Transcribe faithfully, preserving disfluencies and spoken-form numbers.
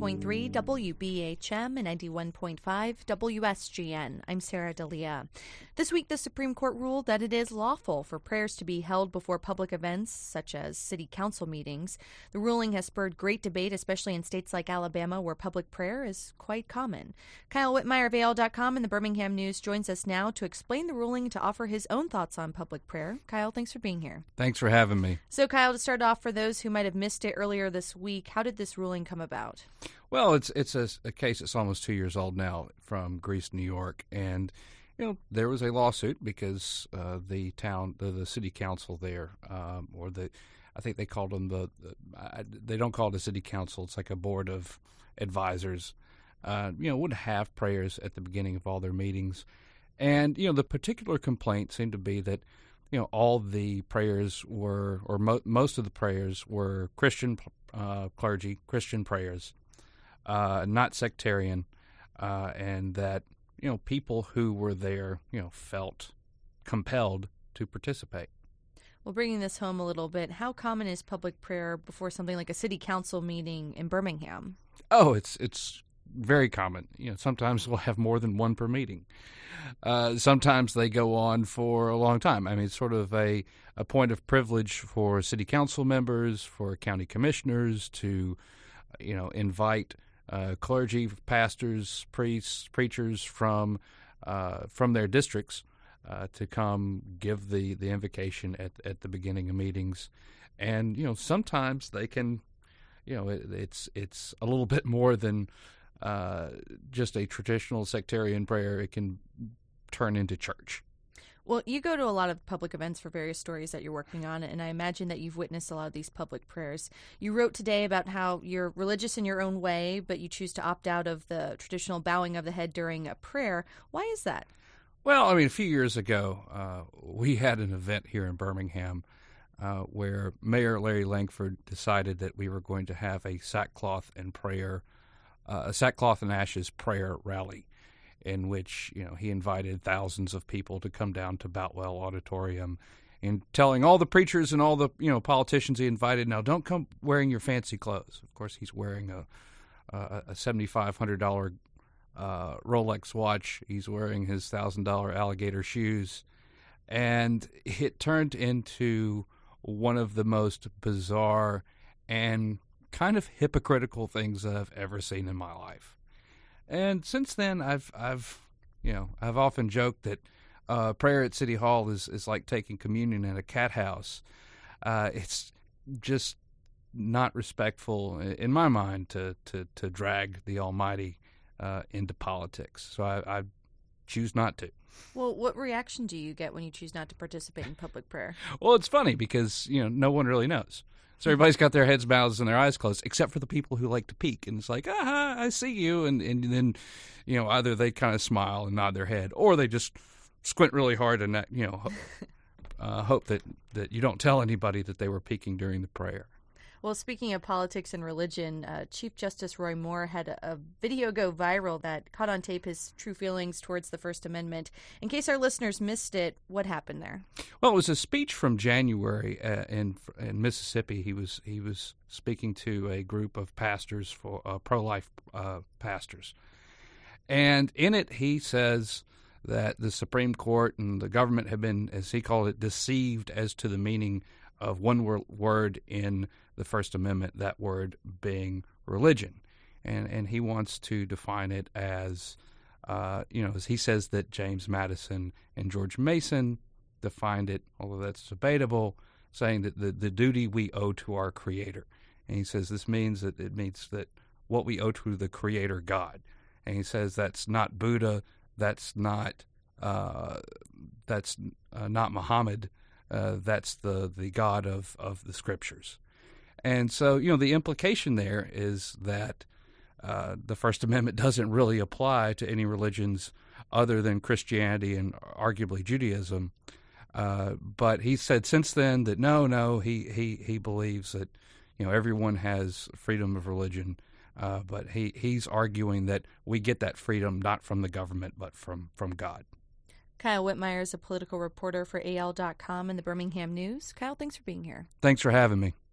point three W B H M and ninety-one point five W S G N. I'm Sarah Dalia. This week, the Supreme Court ruled that it is lawful for prayers to be held before public events, such as city council meetings. The ruling has spurred great debate, especially in states like Alabama, where public prayer is quite common. Kyle Whitmire of A L dot com and the Birmingham News joins us now to explain the ruling and to offer his own thoughts on public prayer. Kyle, thanks for being here. Thanks for having me. So, Kyle, to start off, for those who might have missed it earlier this week, how did this ruling come about? Well, it's it's a, a case that's almost two years old now from Greece, New York, and you know there was a lawsuit because uh, the town, the, the city council there, um, or the, I think they called them the, the uh, they don't call it a city council; it's like a board of advisors. Uh, you know, would have prayers at the beginning of all their meetings, and you know the particular complaint seemed to be that you know all the prayers were, or mo- most of the prayers were Christian uh, clergy, Christian prayers. Uh, not sectarian, uh, and that you know people who were there, you know, felt compelled to participate. Well, bringing this home a little bit, how common is public prayer before something like a city council meeting in Birmingham? Oh, it's it's very common. You know, sometimes we'll have more than one per meeting. Uh, sometimes they go on for a long time. I mean, it's sort of a a point of privilege for city council members, for county commissioners to, you know, invite Uh, clergy, pastors, priests, preachers from uh, from their districts uh, to come give the, the invocation at at the beginning of meetings, and you know sometimes they can, you know it, it's it's a little bit more than uh, just a traditional sectarian prayer. It can turn into church. Well, you go to a lot of public events for various stories that you're working on, and I imagine that you've witnessed a lot of these public prayers. You wrote today about how you're religious in your own way, but you choose to opt out of the traditional bowing of the head during a prayer. Why is that? Well, I mean, a few years ago, uh, we had an event here in Birmingham uh, where Mayor Larry Langford decided that we were going to have a sackcloth and prayer, uh, a sackcloth and ashes prayer rally, in which you know he invited thousands of people to come down to Boutwell Auditorium, and telling all the preachers and all the you know politicians he invited, now don't come wearing your fancy clothes. Of course, he's wearing a a, a seventy-five hundred dollar uh, Rolex watch. He's wearing his thousand dollar alligator shoes, and it turned into one of the most bizarre and kind of hypocritical things that I've ever seen in my life. And since then, I've, I've, you know, I've often joked that uh, prayer at City Hall is, is like taking communion in a cat house. Uh, it's just not respectful, in my mind, to to, to drag the Almighty uh, into politics. So I, I choose not to. Well, what reaction do you get when you choose not to participate in public prayer? Well, it's funny because you know no one really knows. So everybody's got their heads, mouths, and their eyes closed, except for the people who like to peek. And it's like, ah, I see you. And, and then, you know, either they kind of smile and nod their head, or they just squint really hard and, you know, uh, hope that, that you don't tell anybody that they were peeking during the prayer. Well, speaking of politics and religion, uh, Chief Justice Roy Moore had a, a video go viral that caught on tape his true feelings towards the First Amendment. In case our listeners missed it, what happened there? Well, it was a speech from January uh, in in Mississippi. He was he was speaking to a group of pastors, for uh, pro-life uh, pastors, and in it he says that the Supreme Court and the government have been, as he called it, deceived as to the meaning of one word in the First Amendment, that word being religion. And and he wants to define it as, uh, you know, as he says that James Madison and George Mason defined it, although that's debatable, saying that the, the duty we owe to our Creator. And he says this means that it means that what we owe to the Creator God. And he says that's not Buddha, that's not uh, that's uh, not Muhammad, uh, that's the, the God of, of the Scriptures. And so, you know, the implication there is that uh, the First Amendment doesn't really apply to any religions other than Christianity and arguably Judaism. Uh, but he said since then that no, no, he, he, he believes that, you know, everyone has freedom of religion. Uh, but he, he's arguing that we get that freedom not from the government, but from, from God. Kyle Whitmire is a political reporter for A L dot com and the Birmingham News. Kyle, thanks for being here. Thanks for having me.